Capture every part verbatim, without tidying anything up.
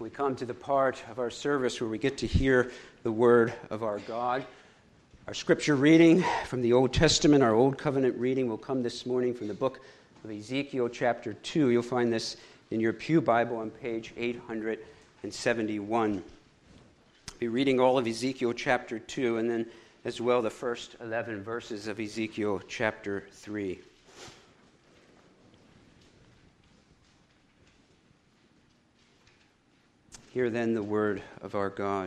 we come to the part of our service where we get to hear the word of our God. Our scripture reading from the Old Testament, our Old Covenant reading, will come this morning from the book of Ezekiel chapter two. You'll find this in your Pew Bible on page eight hundred seventy-one. I'll be reading all of Ezekiel chapter two and then as well the first eleven verses of Ezekiel chapter three. Hear then the word of our God.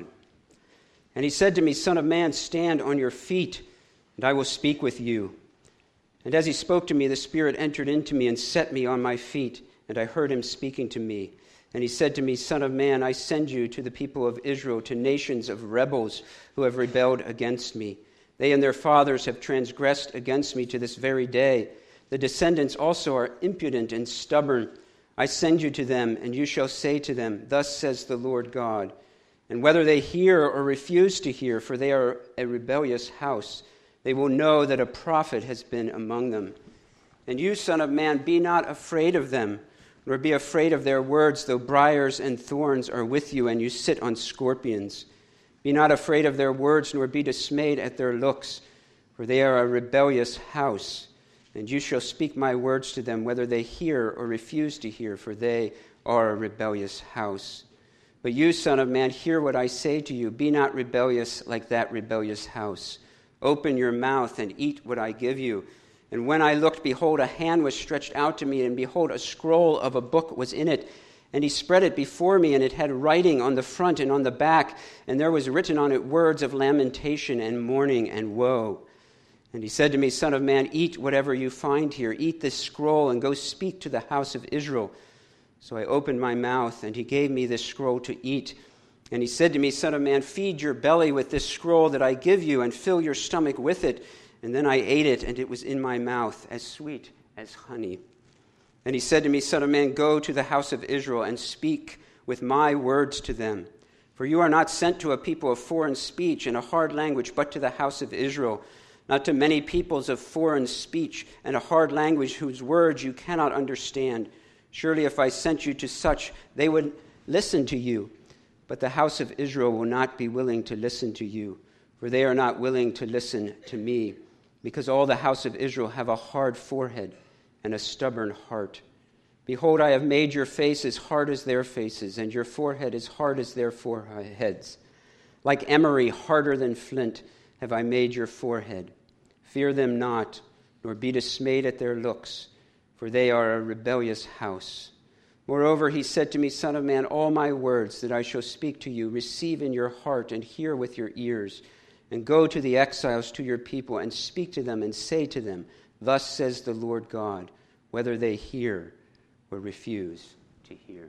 And he said to me, Son of man, stand on your feet, and I will speak with you. And as he spoke to me, the Spirit entered into me and set me on my feet, and I heard him speaking to me. And he said to me, Son of man, I send you to the people of Israel, to nations of rebels who have rebelled against me. They and their fathers have transgressed against me to this very day. The descendants also are impudent and stubborn. I send you to them, and you shall say to them, Thus says the Lord God. And whether they hear or refuse to hear, for they are a rebellious house, they will know that a prophet has been among them. And you, Son of man, be not afraid of them, nor be afraid of their words, though briars and thorns are with you, and you sit on scorpions. Be not afraid of their words, nor be dismayed at their looks, for they are a rebellious house. And you shall speak my words to them, whether they hear or refuse to hear, for they are a rebellious house. But you, Son of man, hear what I say to you. Be not rebellious like that rebellious house. Open your mouth and eat what I give you. And when I looked, behold, a hand was stretched out to me, and behold, a scroll of a book was in it. And he spread it before me, and it had writing on the front and on the back, and there was written on it words of lamentation and mourning and woe. And he said to me, Son of man, eat whatever you find here. Eat this scroll and go speak to the house of Israel. So I opened my mouth, and he gave me this scroll to eat. And he said to me, Son of man, feed your belly with this scroll that I give you, and fill your stomach with it. And then I ate it, and it was in my mouth, as sweet as honey. And he said to me, Son of man, go to the house of Israel and speak with my words to them. For you are not sent to a people of foreign speech and a hard language, but to the house of Israel. Not to many peoples of foreign speech and a hard language whose words you cannot understand. Surely if I sent you to such, they would listen to you. But the house of Israel will not be willing to listen to you, for they are not willing to listen to me, because all the house of Israel have a hard forehead and a stubborn heart. Behold, I have made your face as hard as their faces, and your forehead as hard as their foreheads. Like emery, harder than flint, have I made your forehead. Fear them not, nor be dismayed at their looks, for they are a rebellious house. Moreover, he said to me, Son of man, all my words that I shall speak to you, receive in your heart and hear with your ears, and go to the exiles, to your people, and speak to them, and say to them, Thus says the Lord God, whether they hear or refuse to hear.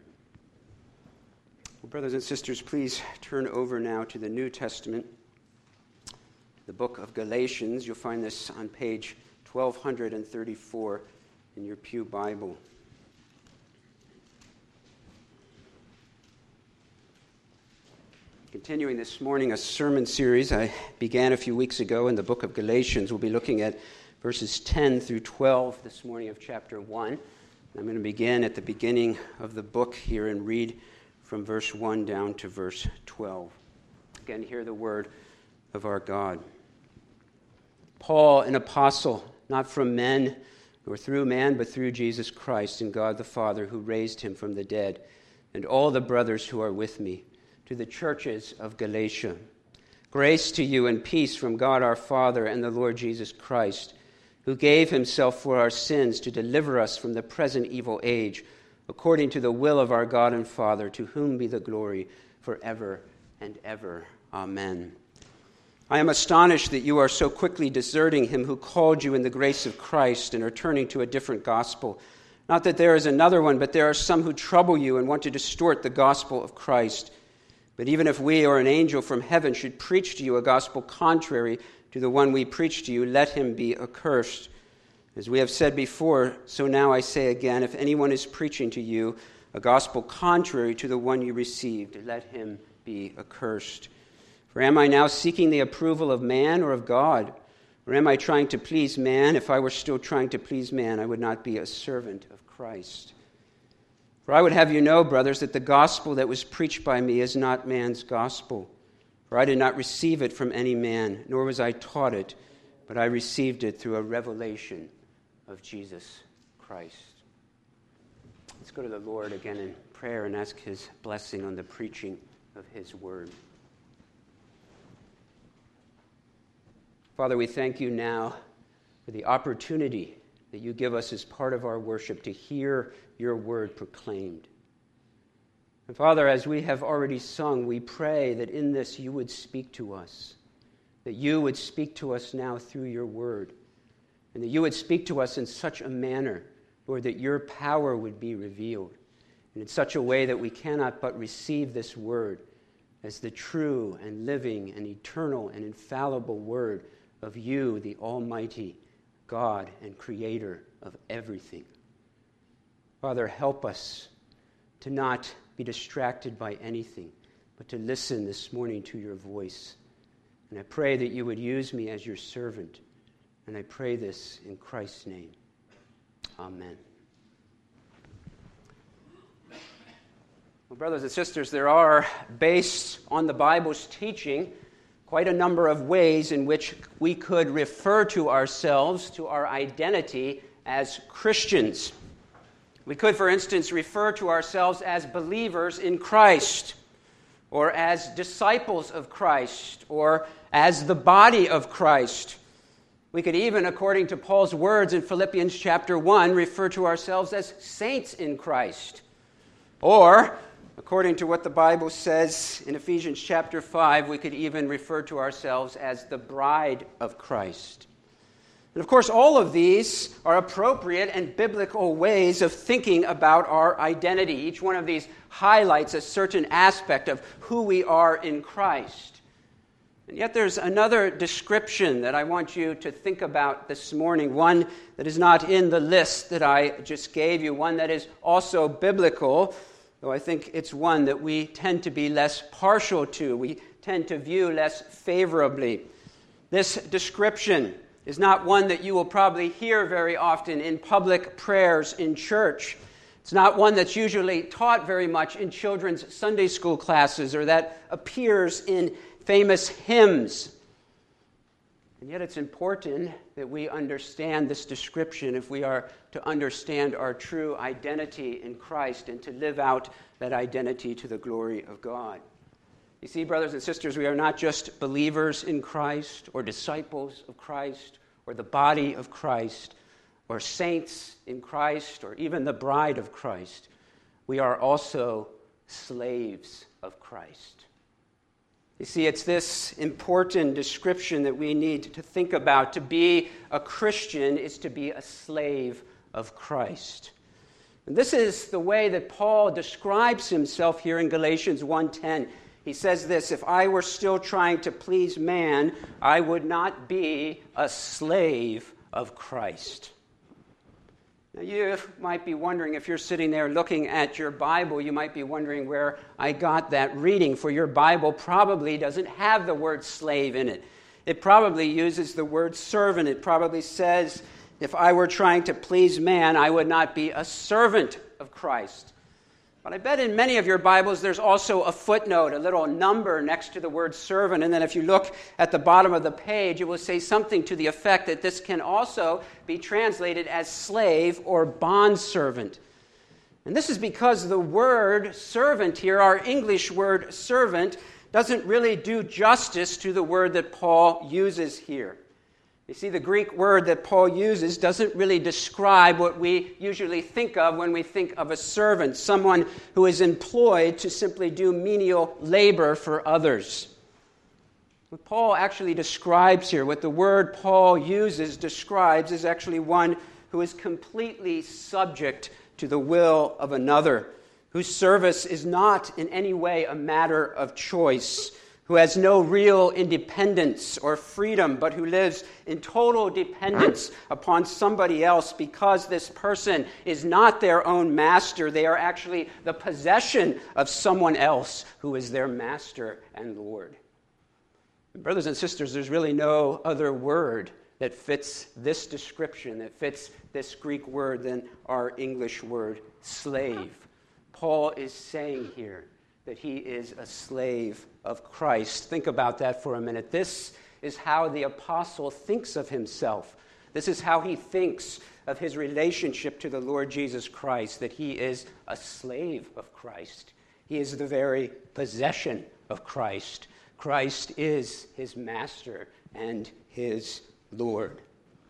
Well, brothers and sisters, please turn over now to the New Testament, the book of Galatians. You'll find this on page twelve thirty-four in your Pew Bible. Continuing this morning a sermon series I began a few weeks ago in the book of Galatians. We'll be looking at verses ten through twelve this morning of chapter one. I'm going to begin at the beginning of the book here and read from verse one down to verse twelve. Again, hear the word of our God. Paul, an apostle, not from men, nor through man, but through Jesus Christ and God the Father, who raised him from the dead, and all the brothers who are with me, to the churches of Galatia. Grace to you and peace from God our Father and the Lord Jesus Christ, who gave himself for our sins to deliver us from the present evil age, according to the will of our God and Father, to whom be the glory forever and ever. Amen. I am astonished that you are so quickly deserting him who called you in the grace of Christ and are turning to a different gospel. Not that there is another one, but there are some who trouble you and want to distort the gospel of Christ. But even if we or an angel from heaven should preach to you a gospel contrary to the one we preach to you, let him be accursed. As we have said before, so now I say again, if anyone is preaching to you a gospel contrary to the one you received, let him be accursed. For am I now seeking the approval of man or of God? Or am I trying to please man? If I were still trying to please man, I would not be a servant of Christ. For I would have you know, brothers, that the gospel that was preached by me is not man's gospel. For I did not receive it from any man, nor was I taught it, but I received it through a revelation of Jesus Christ. Let's go to the Lord again in prayer and ask his blessing on the preaching of his word. Father, we thank you now for the opportunity that you give us as part of our worship to hear your word proclaimed. And Father, as we have already sung, we pray that in this you would speak to us, that you would speak to us now through your word, and that you would speak to us in such a manner, Lord, that your power would be revealed, and in such a way that we cannot but receive this word as the true and living and eternal and infallible word of you, the Almighty God and Creator of everything. Father, help us to not be distracted by anything, but to listen this morning to your voice. And I pray that you would use me as your servant. And I pray this in Christ's name. Amen. Well, brothers and sisters, there are, based on the Bible's teaching, quite a number of ways in which we could refer to ourselves, to our identity as Christians. We could, for instance, refer to ourselves as believers in Christ, or as disciples of Christ, or as the body of Christ. We could even, according to Paul's words in Philippians chapter one, refer to ourselves as saints in Christ. Or, according to what the Bible says in Ephesians chapter five, we could even refer to ourselves as the bride of Christ. And of course, all of these are appropriate and biblical ways of thinking about our identity. Each one of these highlights a certain aspect of who we are in Christ. And yet there's another description that I want you to think about this morning, one that is not in the list that I just gave you, one that is also biblical, though I think it's one that we tend to be less partial to, we tend to view less favorably. This description is not one that you will probably hear very often in public prayers in church. It's not one that's usually taught very much in children's Sunday school classes or that appears in famous hymns. And yet it's important that we understand this description if we are to understand our true identity in Christ and to live out that identity to the glory of God. You see, brothers and sisters, we are not just believers in Christ or disciples of Christ or the body of Christ or saints in Christ or even the bride of Christ. We are also slaves of Christ. You see, it's this important description that we need to think about. To be a Christian is to be a slave of Christ. And this is the way that Paul describes himself here in Galatians one ten. He says this, "If I were still trying to please man, I would not be a slave of Christ." Now, you might be wondering, if you're sitting there looking at your Bible, you might be wondering where I got that reading, for your Bible probably doesn't have the word slave in it. It probably uses the word servant. It probably says, if I were trying to please man, I would not be a servant of Christ. But I bet in many of your Bibles there's also a footnote, a little number next to the word servant. And then if you look at the bottom of the page, it will say something to the effect that this can also be translated as slave or bondservant. And this is because the word servant here, our English word servant, doesn't really do justice to the word that Paul uses here. You see, the Greek word that Paul uses doesn't really describe what we usually think of when we think of a servant, someone who is employed to simply do menial labor for others. What Paul actually describes here, what the word Paul uses describes, is actually one who is completely subject to the will of another, whose service is not in any way a matter of choice, who has no real independence or freedom, but who lives in total dependence upon somebody else because this person is not their own master. They are actually the possession of someone else who is their master and Lord. And brothers and sisters, there's really no other word that fits this description, that fits this Greek word than our English word slave. Paul is saying here that he is a slave of Christ. Think about that for a minute. This is how the apostle thinks of himself. This is how he thinks of his relationship to the Lord Jesus Christ, that he is a slave of Christ. He is the very possession of Christ. Christ is his master and his Lord.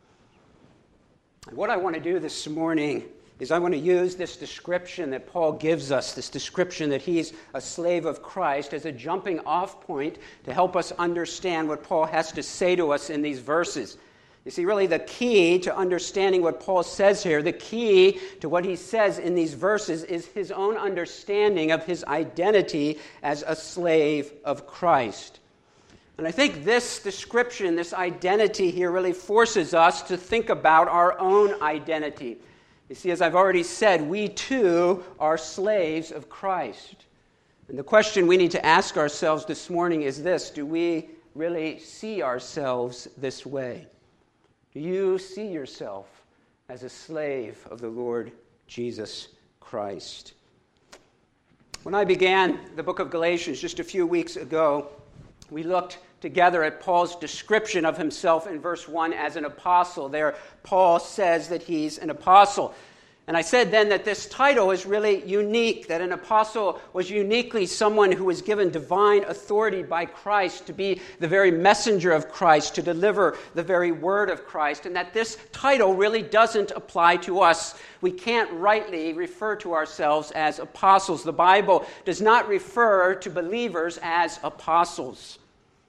And what I want to do this morning is I want to use this description that Paul gives us, this description that he's a slave of Christ, as a jumping off point to help us understand what Paul has to say to us in these verses. You see, really the key to understanding what Paul says here, the key to what he says in these verses is his own understanding of his identity as a slave of Christ. And I think this description, this identity here really forces us to think about our own identity. You see, as I've already said, we too are slaves of Christ. And the question we need to ask ourselves this morning is this: do we really see ourselves this way? Do you see yourself as a slave of the Lord Jesus Christ? When I began the book of Galatians just a few weeks ago, we looked together at Paul's description of himself in verse one as an apostle. There, Paul says that he's an apostle. And I said then that this title is really unique, that an apostle was uniquely someone who was given divine authority by Christ to be the very messenger of Christ, to deliver the very word of Christ, and that this title really doesn't apply to us. We can't rightly refer to ourselves as apostles. The Bible does not refer to believers as apostles.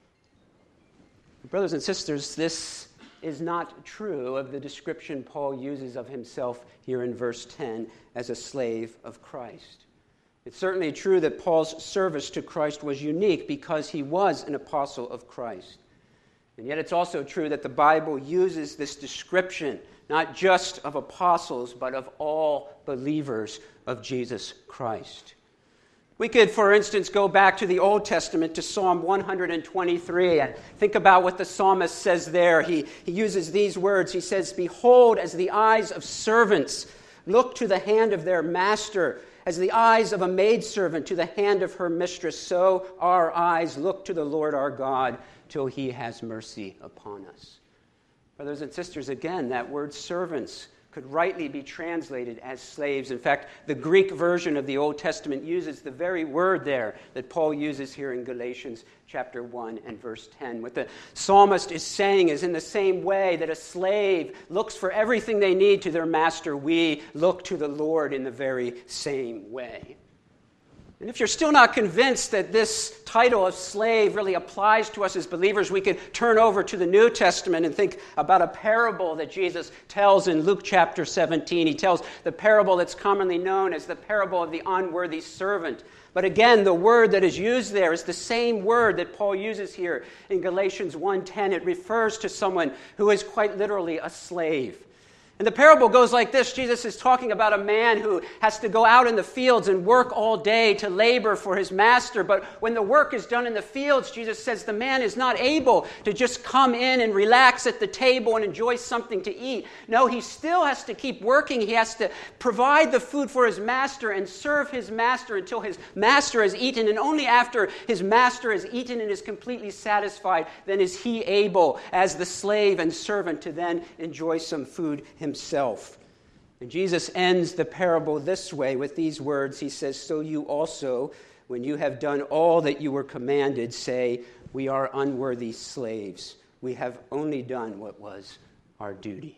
Brothers and sisters, this is not true of the description Paul uses of himself here in verse ten as a slave of Christ. It's certainly true that Paul's service to Christ was unique because he was an apostle of Christ. And yet it's also true that the Bible uses this description not just of apostles, but of all believers of Jesus Christ. We could, for instance, go back to the Old Testament to Psalm one twenty-three and think about what the psalmist says there. He, he uses these words. He says, "Behold, as the eyes of servants look to the hand of their master, as the eyes of a maidservant to the hand of her mistress, so our eyes look to the Lord our God till he has mercy upon us." Brothers and sisters, again, that word servants could rightly be translated as slaves. In fact, the Greek version of the Old Testament uses the very word there that Paul uses here in Galatians chapter one and verse ten. What the psalmist is saying is, in the same way that a slave looks for everything they need to their master, we look to the Lord in the very same way. And if you're still not convinced that this title of slave really applies to us as believers, we could turn over to the New Testament and think about a parable that Jesus tells in Luke chapter seventeen. He tells the parable that's commonly known as the parable of the unworthy servant. But again, the word that is used there is the same word that Paul uses here in Galatians one ten. It refers to someone who is quite literally a slave. And the parable goes like this. Jesus is talking about a man who has to go out in the fields and work all day to labor for his master. But when the work is done in the fields, Jesus says the man is not able to just come in and relax at the table and enjoy something to eat. No, he still has to keep working. He has to provide the food for his master and serve his master until his master has eaten. And only after his master has eaten and is completely satisfied, then is he able, as the slave and servant, to then enjoy some food himself. himself. And Jesus ends the parable this way with these words. He says, "So you also, when you have done all that you were commanded, say, we are unworthy slaves. We have only done what was our duty."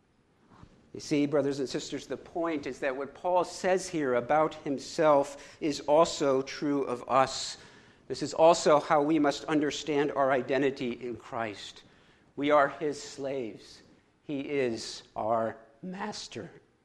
You see, brothers and sisters, the point is that what Paul says here about himself is also true of us. This is also how we must understand our identity in Christ. We are his slaves. He is our master.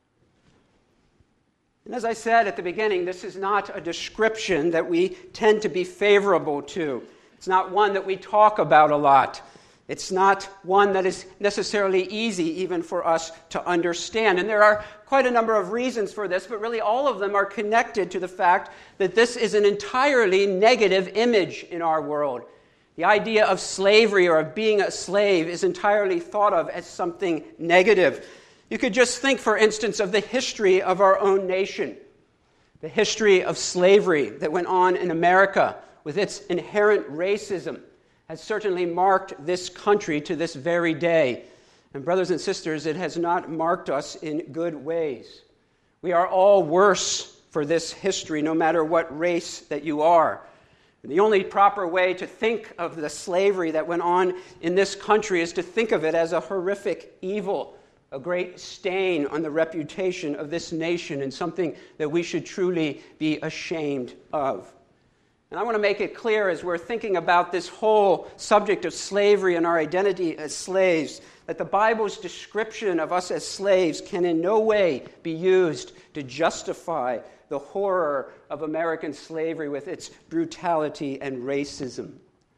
And as I said at the beginning, this is not a description that we tend to be favorable to. It's not one that we talk about a lot. It's not one that is necessarily easy even for us to understand. And there are quite a number of reasons for this, but really all of them are connected to the fact that this is an entirely negative image in our world. The idea of slavery or of being a slave is entirely thought of as something negative. You could just think, for instance, of the history of our own nation. The history of slavery that went on in America with its inherent racism has certainly marked this country to this very day. And brothers and sisters, it has not marked us in good ways. We are all worse for this history, no matter what race that you are. The only proper way to think of the slavery that went on in this country is to think of it as a horrific evil, a great stain on the reputation of this nation, and something that we should truly be ashamed of. And I want to make it clear as we're thinking about this whole subject of slavery and our identity as slaves, that the Bible's description of us as slaves can in no way be used to justify the horror of American slavery with its brutality and racism.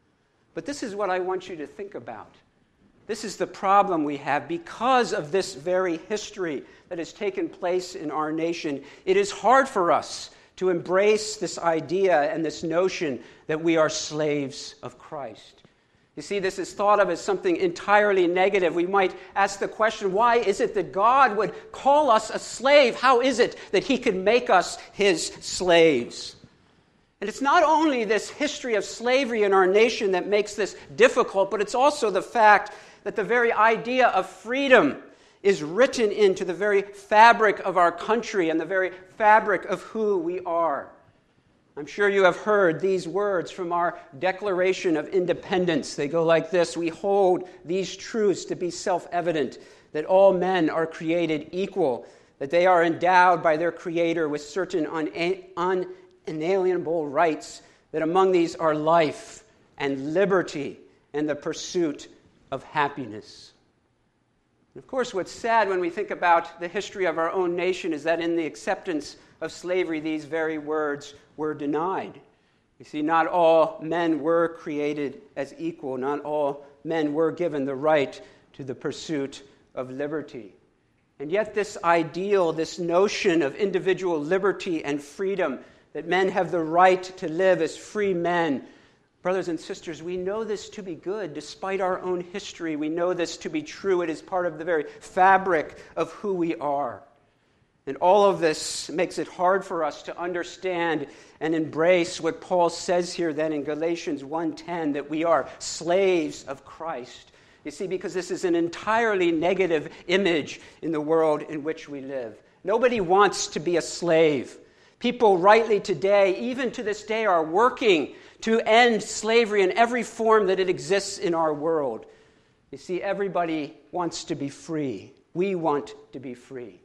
But this is what I want you to think about. This is the problem we have because of this very history that has taken place in our nation. It is hard for us to embrace this idea and this notion that we are slaves of Christ. You see, this is thought of as something entirely negative. We might ask the question, why is it that God would call us a slave? How is it that he could make us his slaves? And it's not only this history of slavery in our nation that makes this difficult, but it's also the fact that the very idea of freedom is written into the very fabric of our country and the very fabric of who we are. I'm sure you have heard these words from our Declaration of Independence. They go like this: we hold these truths to be self-evident, that all men are created equal, that they are endowed by their Creator with certain un- unalienable rights, that among these are life and liberty and the pursuit of happiness. And of course, what's sad when we think about the history of our own nation is that in the acceptance of slavery, these very words were denied. You see, not all men were created as equal. Not all men were given the right to the pursuit of liberty. And yet this ideal, this notion of individual liberty and freedom, that men have the right to live as free men, brothers and sisters, we know this to be good despite our own history. We know this to be true. It is part of the very fabric of who we are. And all of this makes it hard for us to understand and embrace what Paul says here then in Galatians one ten, that we are slaves of Christ. You see, because this is an entirely negative image in the world in which we live. Nobody wants to be a slave. People rightly today, even to this day, are working to end slavery in every form that it exists in our world. You see, everybody wants to be free. We want to be free.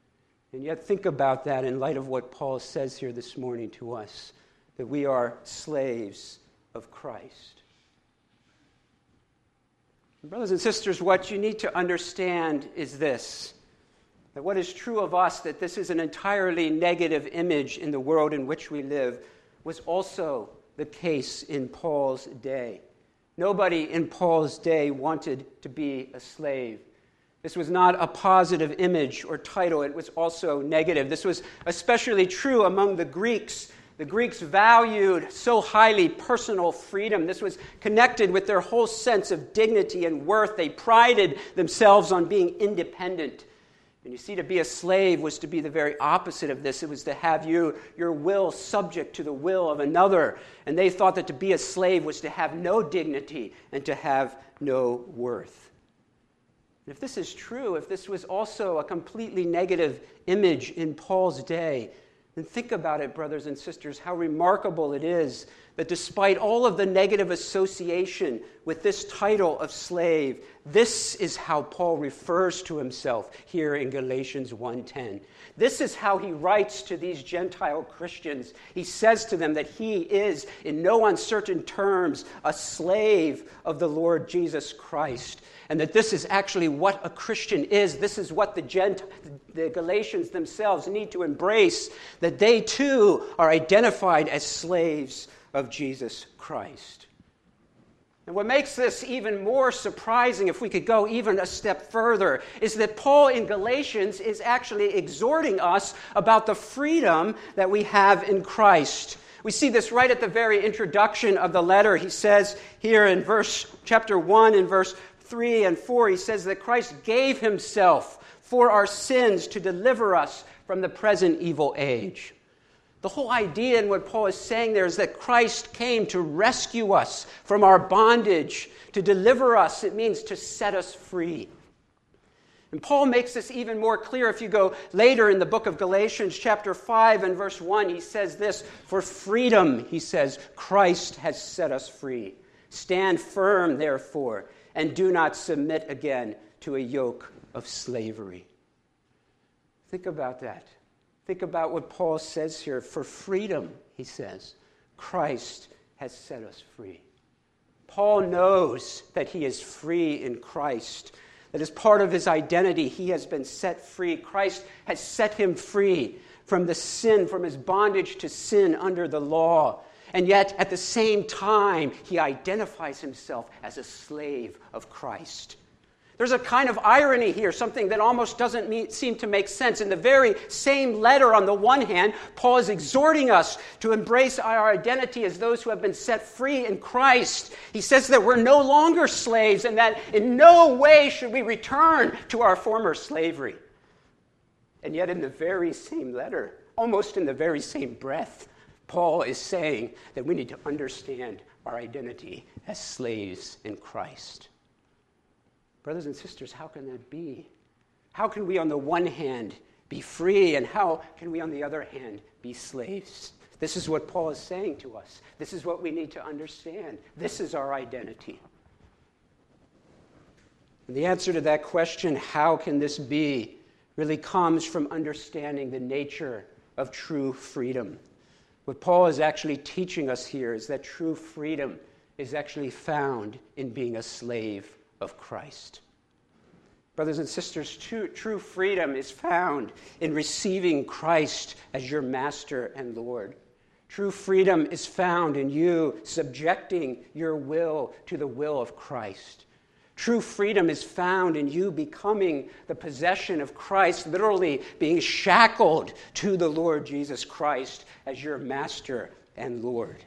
And yet think about that in light of what Paul says here this morning to us, that we are slaves of Christ. And brothers and sisters, what you need to understand is this, that what is true of us, that this is an entirely negative image in the world in which we live, was also the case in Paul's day. Nobody in Paul's day wanted to be a slave. This was not a positive image or title. It was also negative. This was especially true among the Greeks. The Greeks valued so highly personal freedom. This was connected with their whole sense of dignity and worth. They prided themselves on being independent. And you see, to be a slave was to be the very opposite of this. It was to have you, your will subject to the will of another. And they thought that to be a slave was to have no dignity and to have no worth. If this is true, if this was also a completely negative image in Paul's day, then think about it, brothers and sisters, how remarkable it is that despite all of the negative association with this title of slave, this is how Paul refers to himself here in Galatians one ten. This is how he writes to these Gentile Christians. He says to them that he is, in no uncertain terms, a slave of the Lord Jesus Christ. And that this is actually what a Christian is. This is what the, Gent- the Galatians themselves need to embrace, that they too are identified as slaves of Jesus Christ. And what makes this even more surprising, if we could go even a step further, is that Paul in Galatians is actually exhorting us about the freedom that we have in Christ. We see this right at the very introduction of the letter. He says here in verse chapter one and verse three and four, he says that Christ gave himself for our sins to deliver us from the present evil age. The whole idea in what Paul is saying there is that Christ came to rescue us from our bondage, to deliver us. It means to set us free. And Paul makes this even more clear if you go later in the book of Galatians chapter five and verse one. He says this, "For freedom," he says, "Christ has set us free. Stand firm, therefore, and do not submit again to a yoke of slavery." Think about that. Think about what Paul says here. For freedom, he says, Christ has set us free. Paul knows that he is free in Christ. That as part of his identity, he has been set free. Christ has set him free from the sin, from his bondage to sin under the law. And yet, at the same time, he identifies himself as a slave of Christ. There's a kind of irony here, something that almost doesn't mean, seem to make sense. In the very same letter, on the one hand, Paul is exhorting us to embrace our identity as those who have been set free in Christ. He says that we're no longer slaves and that in no way should we return to our former slavery. And yet in the very same letter, almost in the very same breath, Paul is saying that we need to understand our identity as slaves in Christ. Brothers and sisters, how can that be? How can we on the one hand be free, and how can we on the other hand be slaves? This is what Paul is saying to us. This is what we need to understand. This is our identity. And the answer to that question, how can this be, really comes from understanding the nature of true freedom. What Paul is actually teaching us here is that true freedom is actually found in being a slave of Christ. Brothers and sisters, true, true freedom is found in receiving Christ as your master and Lord. True freedom is found in you subjecting your will to the will of Christ. True freedom is found in you becoming the possession of Christ, literally being shackled to the Lord Jesus Christ as your master and Lord.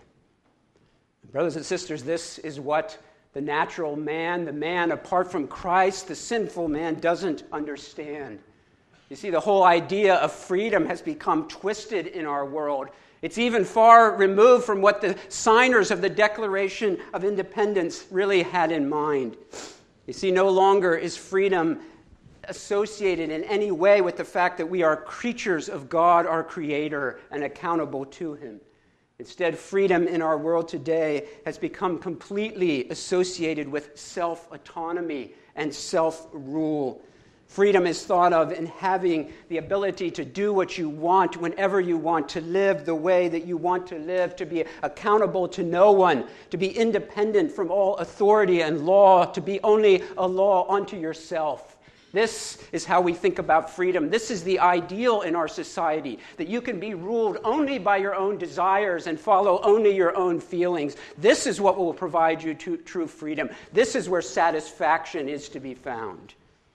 Brothers and sisters, this is what the natural man, the man apart from Christ, the sinful man, doesn't understand. You see, the whole idea of freedom has become twisted in our world. It's even far removed from what the signers of the Declaration of Independence really had in mind. You see, no longer is freedom associated in any way with the fact that we are creatures of God, our Creator, and accountable to Him. Instead, freedom in our world today has become completely associated with self-autonomy and self-rule. Freedom is thought of in having the ability to do what you want whenever you want, to live the way that you want to live, to be accountable to no one, to be independent from all authority and law, to be only a law unto yourself. This is how we think about freedom. This is the ideal in our society, that you can be ruled only by your own desires and follow only your own feelings. This is what will provide you to true freedom. This is where satisfaction is to be found.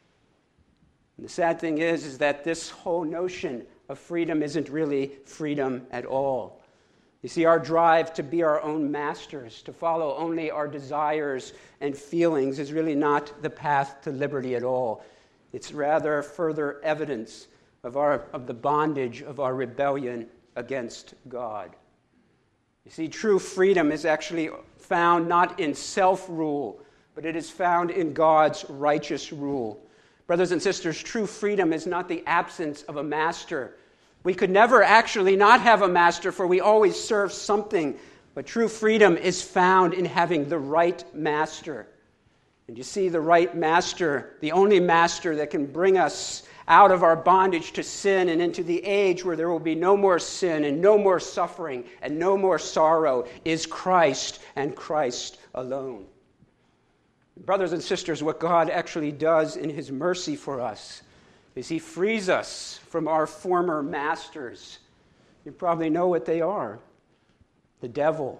And the sad thing is, is that this whole notion of freedom isn't really freedom at all. You see, our drive to be our own masters, to follow only our desires and feelings, is really not the path to liberty at all. It's rather further evidence of our of the bondage of our rebellion against God. You see, true freedom is actually found not in self-rule, but it is found in God's righteous rule. Brothers and sisters, true freedom is not the absence of a master. We could never actually not have a master, for we always serve something. But true freedom is found in having the right master. And you see, the right master, the only master that can bring us out of our bondage to sin and into the age where there will be no more sin and no more suffering and no more sorrow, is Christ and Christ alone. Brothers and sisters, what God actually does in His mercy for us is He frees us from our former masters. You probably know what they are. The devil.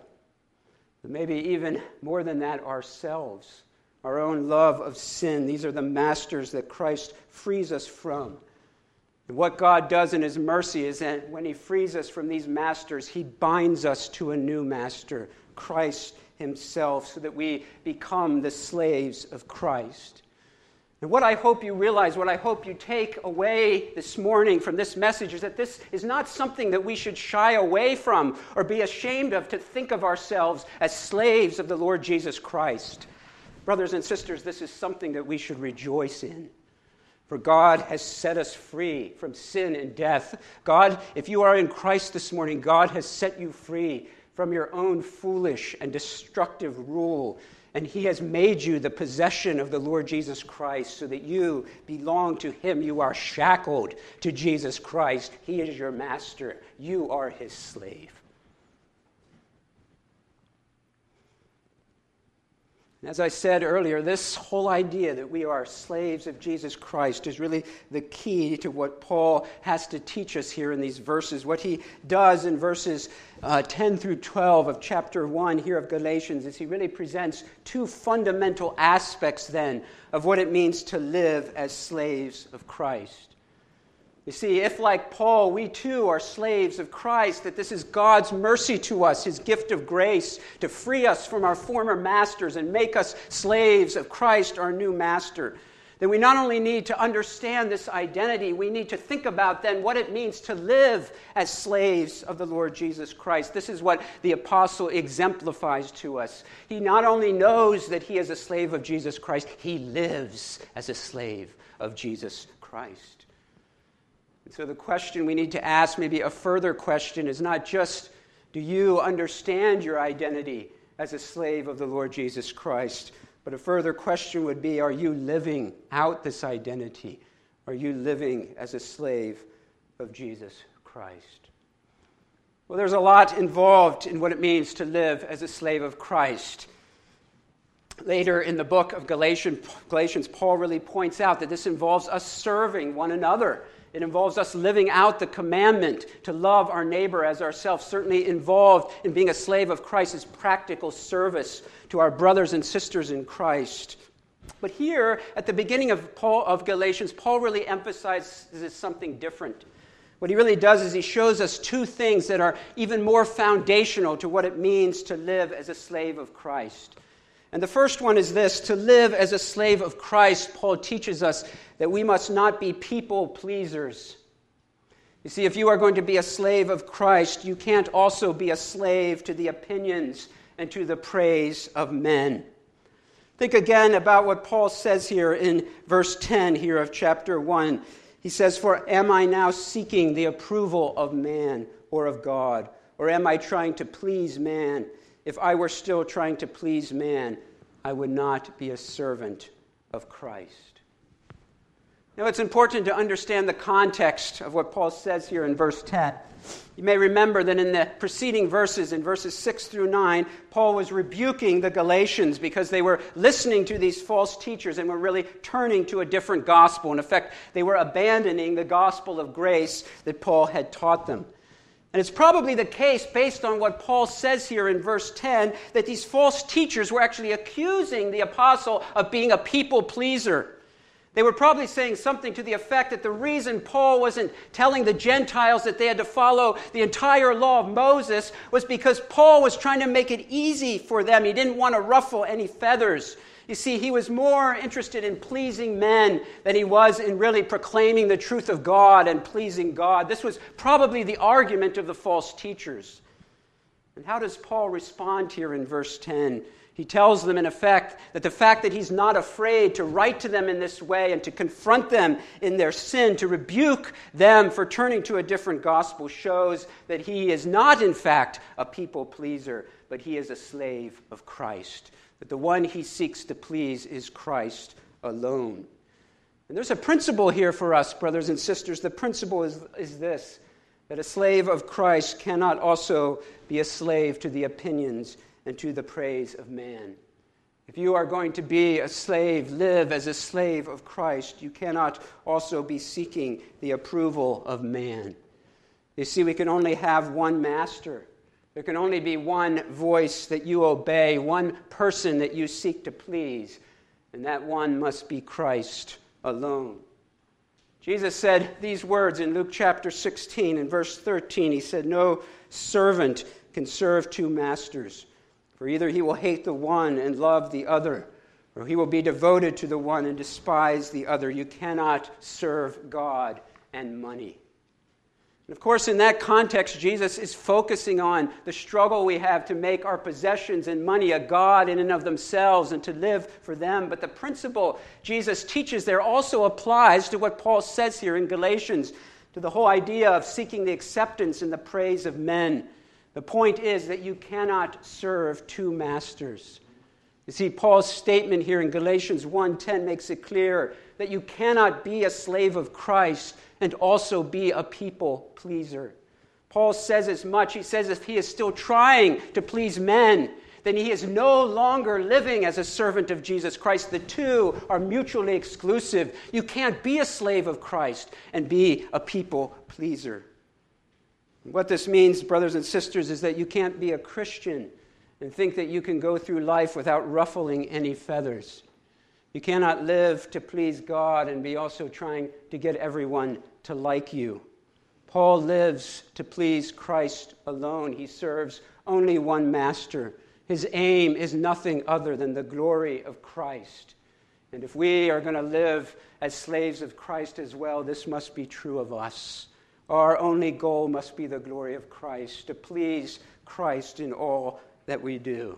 But maybe even more than that, ourselves. Our own love of sin. These are the masters that Christ frees us from. And what God does in His mercy is that when He frees us from these masters, He binds us to a new master, Christ Himself, so that we become the slaves of Christ. And what I hope you realize, what I hope you take away this morning from this message is that this is not something that we should shy away from or be ashamed of, to think of ourselves as slaves of the Lord Jesus Christ. Brothers and sisters, this is something that we should rejoice in. For God has set us free from sin and death. God, if you are in Christ this morning, God has set you free from your own foolish and destructive rule. And he has made you the possession of the Lord Jesus Christ so that you belong to him. You are shackled to Jesus Christ. He is your master. You are his slave. As I said earlier, this whole idea that we are slaves of Jesus Christ is really the key to what Paul has to teach us here in these verses. What he does in verses uh, ten through twelve of chapter one here of Galatians is he really presents two fundamental aspects then of what it means to live as slaves of Christ. You see, if like Paul, we too are slaves of Christ, that this is God's mercy to us, his gift of grace to free us from our former masters and make us slaves of Christ, our new master, then we not only need to understand this identity, we need to think about then what it means to live as slaves of the Lord Jesus Christ. This is what the apostle exemplifies to us. He not only knows that he is a slave of Jesus Christ, he lives as a slave of Jesus Christ. And so the question we need to ask, maybe a further question, is not just, do you understand your identity as a slave of the Lord Jesus Christ? But a further question would be, are you living out this identity? Are you living as a slave of Jesus Christ? Well, there's a lot involved in what it means to live as a slave of Christ. Later in the book of Galatians, Galatians, Paul really points out that this involves us serving one another. It involves us living out the commandment to love our neighbor as ourselves. Certainly involved in being a slave of Christ is practical service to our brothers and sisters in Christ. But here, at the beginning of Paul of Galatians, Paul really emphasizes something different. What he really does is he shows us two things that are even more foundational to what it means to live as a slave of Christ. And the first one is this: to live as a slave of Christ, Paul teaches us that we must not be people pleasers. You see, if you are going to be a slave of Christ, you can't also be a slave to the opinions and to the praise of men. Think again about what Paul says here in verse ten here of chapter one. He says, "For am I now seeking the approval of man or of God? Or am I trying to please man? If I were still trying to please man, I would not be a servant of Christ." Now, it's important to understand the context of what Paul says here in verse ten. You may remember that in the preceding verses, in verses six through nine, Paul was rebuking the Galatians because they were listening to these false teachers and were really turning to a different gospel. In effect, they were abandoning the gospel of grace that Paul had taught them. And it's probably the case, based on what Paul says here in verse ten, that these false teachers were actually accusing the apostle of being a people pleaser. They were probably saying something to the effect that the reason Paul wasn't telling the Gentiles that they had to follow the entire law of Moses was because Paul was trying to make it easy for them. He didn't want to ruffle any feathers. You see, he was more interested in pleasing men than he was in really proclaiming the truth of God and pleasing God. This was probably the argument of the false teachers. And how does Paul respond here in verse ten? He tells them, in effect, that the fact that he's not afraid to write to them in this way and to confront them in their sin, to rebuke them for turning to a different gospel, shows that he is not, in fact, a people pleaser, but he is a slave of Christ. That the one he seeks to please is Christ alone. And there's a principle here for us, brothers and sisters. The principle is, is this, that a slave of Christ cannot also be a slave to the opinions and to the praise of man. If you are going to be a slave, live as a slave of Christ, you cannot also be seeking the approval of man. You see, we can only have one master. There can only be one voice that you obey, one person that you seek to please, and that one must be Christ alone. Jesus said these words in Luke chapter sixteen and verse thirteen. He said, "No servant can serve two masters, for either he will hate the one and love the other, or he will be devoted to the one and despise the other. You cannot serve God and money. And of course, in that context, Jesus is focusing on the struggle we have to make our possessions and money a god in and of themselves and to live for them. But the principle Jesus teaches there also applies to what Paul says here in Galatians, to the whole idea of seeking the acceptance and the praise of men. The point is that you cannot serve two masters. You see, Paul's statement here in Galatians one ten makes it clear that you cannot be a slave of Christ and also be a people pleaser. Paul says as much. He says if he is still trying to please men, then he is no longer living as a servant of Jesus Christ. The two are mutually exclusive. You can't be a slave of Christ and be a people pleaser. What this means, brothers and sisters, is that you can't be a Christian and think that you can go through life without ruffling any feathers. You cannot live to please God and be also trying to get everyone to like you. Paul lives to please Christ alone. He serves only one master. His aim is nothing other than the glory of Christ. And if we are going to live as slaves of Christ as well, this must be true of us. Our only goal must be the glory of Christ, to please Christ in all that we do.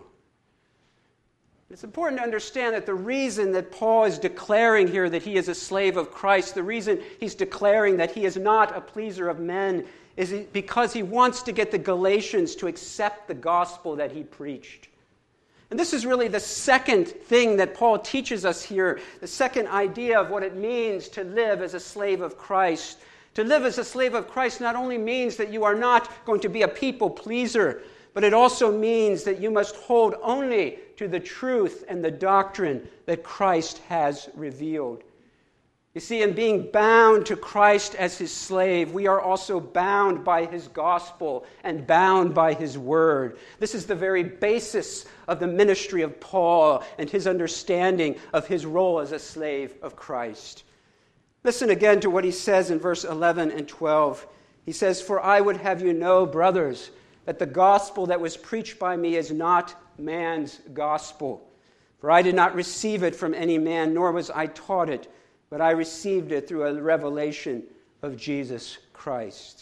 It's important to understand that the reason that Paul is declaring here that he is a slave of Christ, the reason he's declaring that he is not a pleaser of men, is because he wants to get the Galatians to accept the gospel that he preached. And this is really the second thing that Paul teaches us here, the second idea of what it means to live as a slave of Christ. To live as a slave of Christ not only means that you are not going to be a people pleaser, but it also means that you must hold only to the truth and the doctrine that Christ has revealed. You see, in being bound to Christ as his slave, we are also bound by his gospel and bound by his word. This is the very basis of the ministry of Paul and his understanding of his role as a slave of Christ. Listen again to what he says in verse eleven and twelve. He says, "For I would have you know, brothers, that the gospel that was preached by me is not man's gospel. For I did not receive it from any man, nor was I taught it, but I received it through a revelation of Jesus Christ."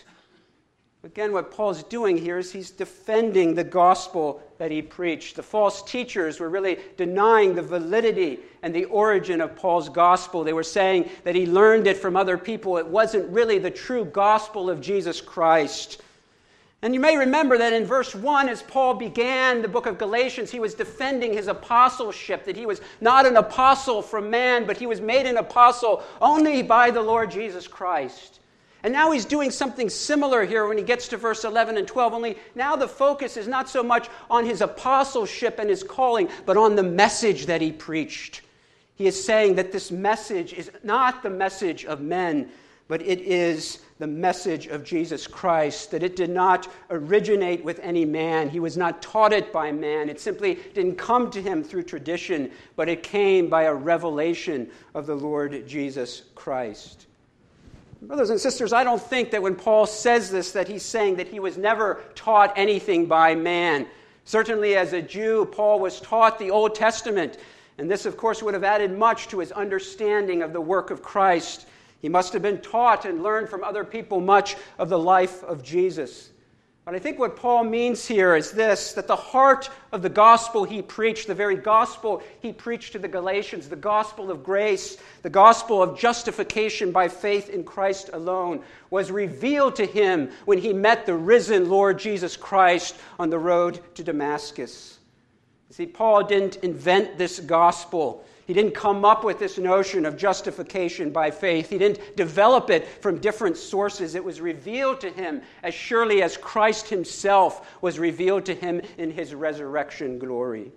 Again, what Paul's doing here is he's defending the gospel that he preached. The false teachers were really denying the validity and the origin of Paul's gospel. They were saying that he learned it from other people. It wasn't really the true gospel of Jesus Christ. And you may remember that in verse one, as Paul began the book of Galatians, he was defending his apostleship, that he was not an apostle from man, but he was made an apostle only by the Lord Jesus Christ. And now he's doing something similar here when he gets to verse eleven and twelve, only now the focus is not so much on his apostleship and his calling, but on the message that he preached. He is saying that this message is not the message of men, but it is the message of Jesus Christ, that it did not originate with any man. He was not taught it by man. It simply didn't come to him through tradition, but it came by a revelation of the Lord Jesus Christ. Brothers and sisters, I don't think that when Paul says this that he's saying that he was never taught anything by man. Certainly as a Jew, Paul was taught the Old Testament, and this, of course, would have added much to his understanding of the work of Christ. He must have been taught and learned from other people much of the life of Jesus. But I think what Paul means here is this, that the heart of the gospel he preached, the very gospel he preached to the Galatians, the gospel of grace, the gospel of justification by faith in Christ alone, was revealed to him when he met the risen Lord Jesus Christ on the road to Damascus. You see, Paul didn't invent this gospel. He didn't come up with this notion of justification by faith. He didn't develop it from different sources. It was revealed to him as surely as Christ himself was revealed to him in his resurrection glory.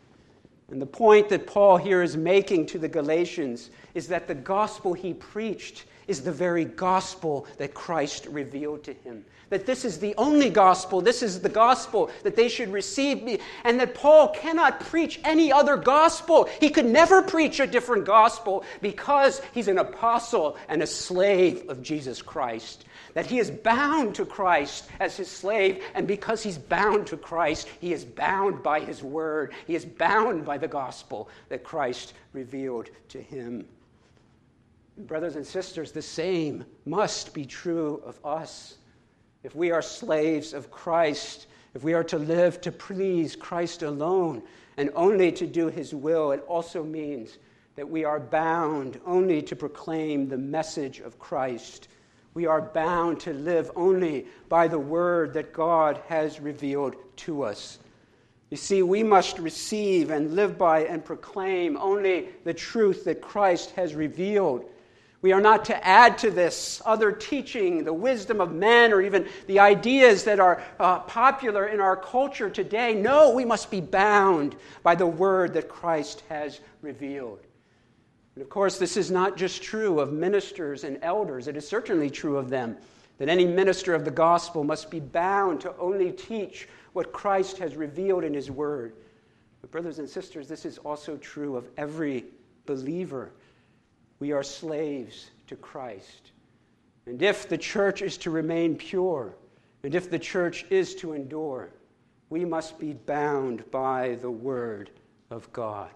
And the point that Paul here is making to the Galatians is that the gospel he preached is the very gospel that Christ revealed to him. That this is the only gospel, this is the gospel that they should receive, and that Paul cannot preach any other gospel. He could never preach a different gospel because he's an apostle and a slave of Jesus Christ. that he is bound to Christ as his slave, and because he's bound to Christ, he is bound by his word. He is bound by the gospel that Christ revealed to him. Brothers and sisters, the same must be true of us. If we are slaves of Christ, if we are to live to please Christ alone and only to do his will, it also means that we are bound only to proclaim the message of Christ. We are bound to live only by the word that God has revealed to us. You see, we must receive and live by and proclaim only the truth that Christ has revealed. We are not to add to this other teaching, the wisdom of men, or even the ideas that are uh, popular in our culture today. No, we must be bound by the word that Christ has revealed. And of course, this is not just true of ministers and elders. It is certainly true of them, that any minister of the gospel must be bound to only teach what Christ has revealed in his word. But brothers and sisters, this is also true of every believer. We are slaves to Christ. And if the church is to remain pure, and if the church is to endure, we must be bound by the word of God.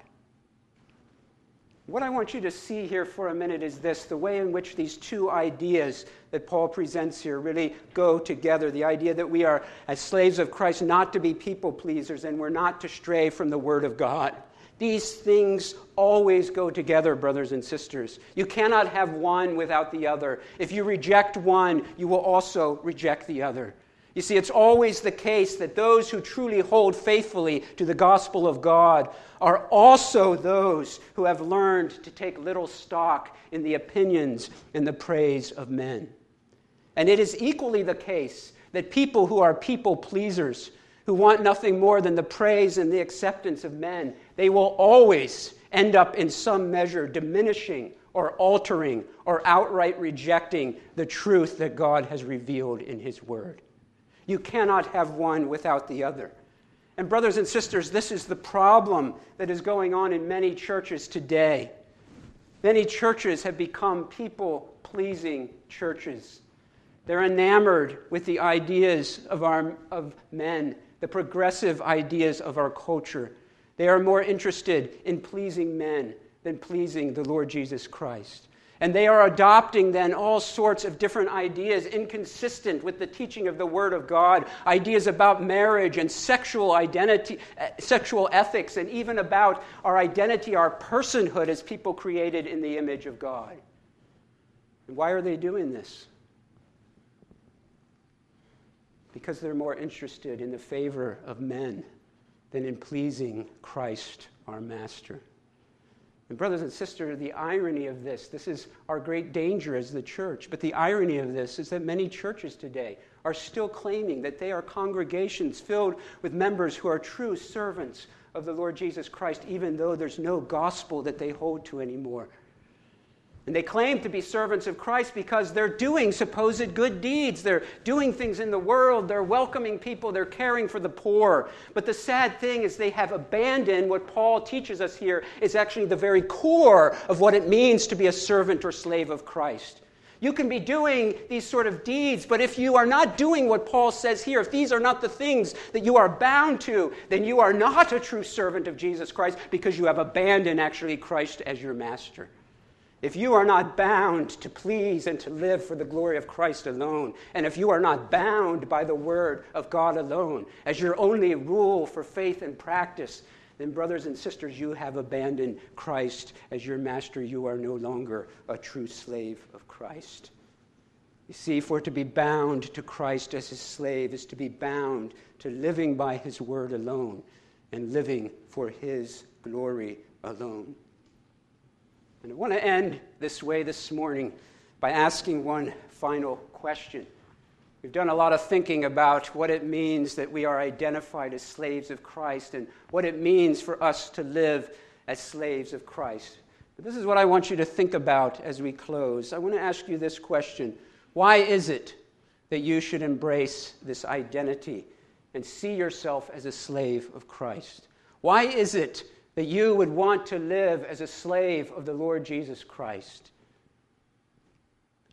What I want you to see here for a minute is this, the way in which these two ideas that Paul presents here really go together. The idea that we are, as slaves of Christ, not to be people pleasers, and we're not to stray from the word of God. These things always go together, brothers and sisters. You cannot have one without the other. If you reject one, you will also reject the other. You see, it's always the case that those who truly hold faithfully to the gospel of God are also those who have learned to take little stock in the opinions and the praise of men. And it is equally the case that people who are people pleasers, who want nothing more than the praise and the acceptance of men, they will always end up in some measure diminishing or altering or outright rejecting the truth that God has revealed in his word. You cannot have one without the other. And brothers and sisters, this is the problem that is going on in many churches today. Many churches have become people-pleasing churches. They're enamored with the ideas of our of men, the progressive ideas of our culture. They are more interested in pleasing men than pleasing the Lord Jesus Christ. And they are adopting then all sorts of different ideas inconsistent with the teaching of the Word of God, ideas about marriage and sexual identity, sexual ethics, and even about our identity, our personhood as people created in the image of God. And why are they doing this? Because they're more interested in the favor of men than in pleasing Christ, our Master. And brothers and sisters, the irony of this, this is our great danger as the church, but the irony of this is that many churches today are still claiming that they are congregations filled with members who are true servants of the Lord Jesus Christ, even though there's no gospel that they hold to anymore. And they claim to be servants of Christ because they're doing supposed good deeds. They're doing things in the world. They're welcoming people. They're caring for the poor. But the sad thing is they have abandoned what Paul teaches us here is actually the very core of what it means to be a servant or slave of Christ. You can be doing these sort of deeds, but if you are not doing what Paul says here, if these are not the things that you are bound to, then you are not a true servant of Jesus Christ because you have abandoned actually Christ as your master. If you are not bound to please and to live for the glory of Christ alone, and if you are not bound by the word of God alone as your only rule for faith and practice, then brothers and sisters, you have abandoned Christ as your master. You are no longer a true slave of Christ. You see, for to be bound to Christ as his slave is to be bound to living by his word alone and living for his glory alone. And I want to end this way this morning by asking one final question. We've done a lot of thinking about what it means that we are identified as slaves of Christ and what it means for us to live as slaves of Christ. But this is what I want you to think about as we close. I want to ask you this question. Why is it that you should embrace this identity and see yourself as a slave of Christ? Why is it that you would want to live as a slave of the Lord Jesus Christ?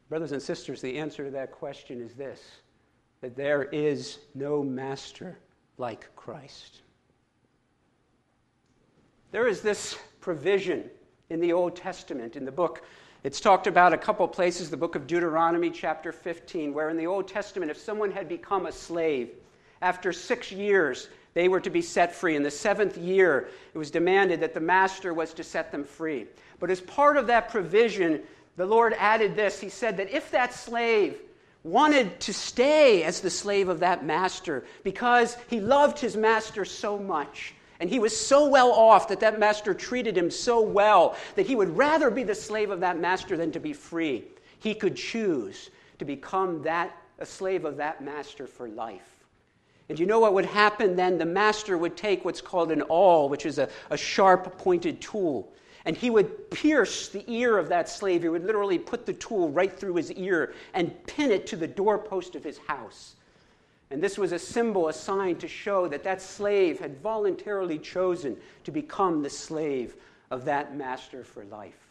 Brothers and sisters, the answer to that question is this, that there is no master like Christ. There is this provision in the Old Testament, in the book, it's talked about a couple places, the book of Deuteronomy chapter fifteen, where in the Old Testament, if someone had become a slave, after six years, they were to be set free. In the seventh year, it was demanded that the master was to set them free. But as part of that provision, the Lord added this. He said that if that slave wanted to stay as the slave of that master because he loved his master so much, and he was so well off that that master treated him so well that he would rather be the slave of that master than to be free, he could choose to become that a slave of that master for life. And you know what would happen then? The master would take what's called an awl, which is a, a sharp pointed tool, and he would pierce the ear of that slave. He would literally put the tool right through his ear and pin it to the doorpost of his house. And this was a symbol, a sign to show that that slave had voluntarily chosen to become the slave of that master for life.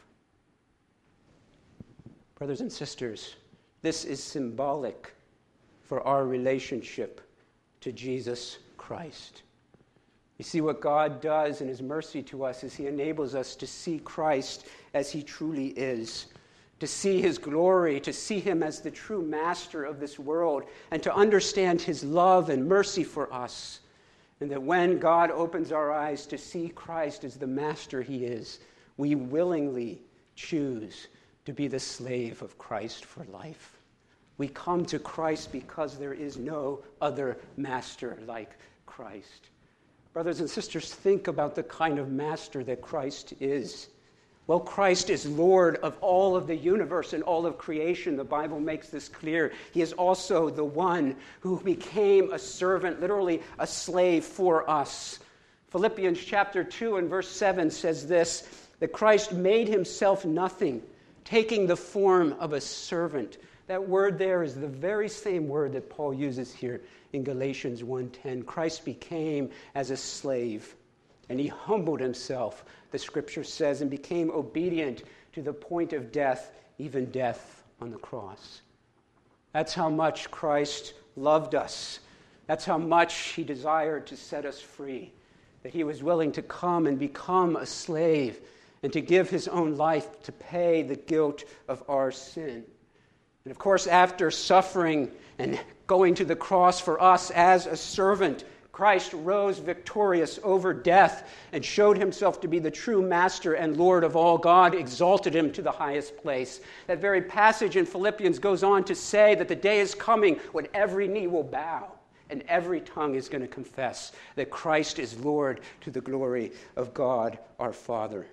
Brothers and sisters, this is symbolic for our relationship to Jesus Christ. You see, what God does in his mercy to us is he enables us to see Christ as he truly is, to see his glory, to see him as the true master of this world, and to understand his love and mercy for us. And that when God opens our eyes to see Christ as the master he is, we willingly choose to be the slave of Christ for life. We come to Christ because there is no other master like Christ. Brothers and sisters, think about the kind of master that Christ is. Well, Christ is Lord of all of the universe and all of creation. The Bible makes this clear. He is also the one who became a servant, literally a slave for us. Philippians chapter two and verse seven says this, that Christ made himself nothing, taking the form of a servant. That word there is the very same word that Paul uses here in Galatians one ten. Christ became as a slave, and he humbled himself, the scripture says, and became obedient to the point of death, even death on the cross. That's how much Christ loved us. That's how much he desired to set us free, that he was willing to come and become a slave and to give his own life to pay the guilt of our sin. And of course, after suffering and going to the cross for us as a servant, Christ rose victorious over death and showed himself to be the true master and Lord of all. God exalted him to the highest place. That very passage in Philippians goes on to say that the day is coming when every knee will bow and every tongue is going to confess that Christ is Lord to the glory of God our Father.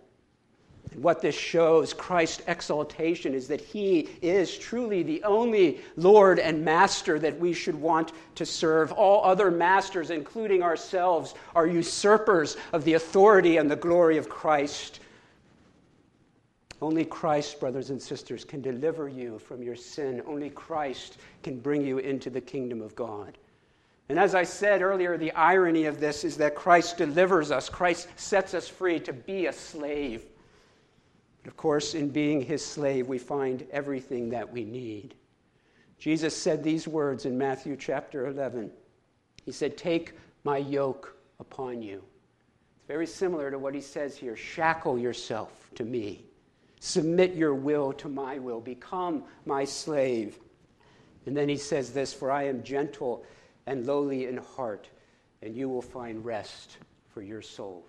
And what this shows, Christ's exaltation, is that he is truly the only Lord and Master that we should want to serve. All other masters, including ourselves, are usurpers of the authority and the glory of Christ. Only Christ, brothers and sisters, can deliver you from your sin. Only Christ can bring you into the kingdom of God. And as I said earlier, the irony of this is that Christ delivers us. Christ sets us free to be a slave. But of course, in being his slave, we find everything that we need. Jesus said these words in Matthew chapter eleven. He said, "Take my yoke upon you." It's very similar to what he says here. Shackle yourself to me. Submit your will to my will. Become my slave. And then he says this, "For I am gentle and lowly in heart, and you will find rest for your souls."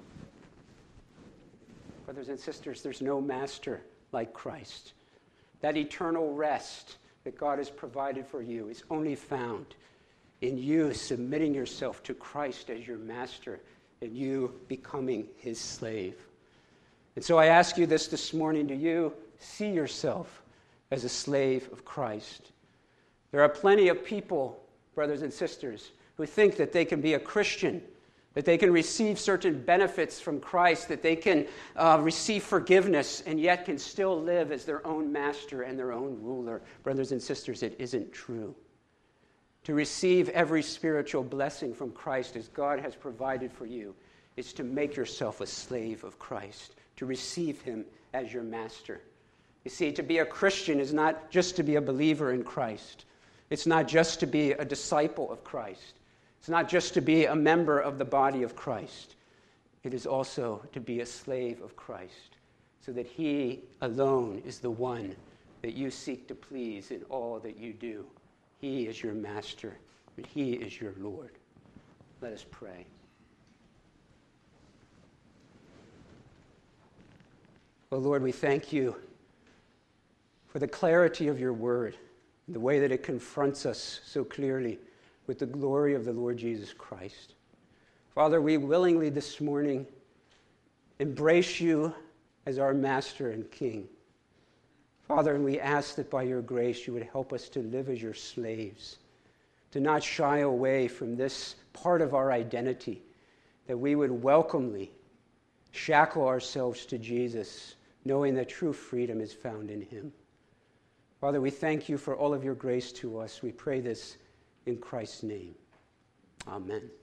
Brothers and sisters, there's no master like Christ. That eternal rest that God has provided for you is only found in you submitting yourself to Christ as your master and you becoming his slave. And so I ask you this this morning, do you see yourself as a slave of Christ? There are plenty of people, brothers and sisters, who think that they can be a Christian, that they can receive certain benefits from Christ, that they can uh, receive forgiveness, and yet can still live as their own master and their own ruler. Brothers and sisters, it isn't true. To receive every spiritual blessing from Christ as God has provided for you is to make yourself a slave of Christ, to receive him as your master. You see, to be a Christian is not just to be a believer in Christ. It's not just to be a disciple of Christ. It's not just to be a member of the body of Christ. It is also to be a slave of Christ, so that he alone is the one that you seek to please in all that you do. He is your master, and he is your Lord. Let us pray. Oh Lord, we thank you for the clarity of your word, the way that it confronts us so clearly with the glory of the Lord Jesus Christ. Father, we willingly this morning embrace you as our master and king. Father, and we ask that by your grace you would help us to live as your slaves, to not shy away from this part of our identity, that we would welcomely shackle ourselves to Jesus, knowing that true freedom is found in him. Father, we thank you for all of your grace to us. We pray this in Christ's name. Amen.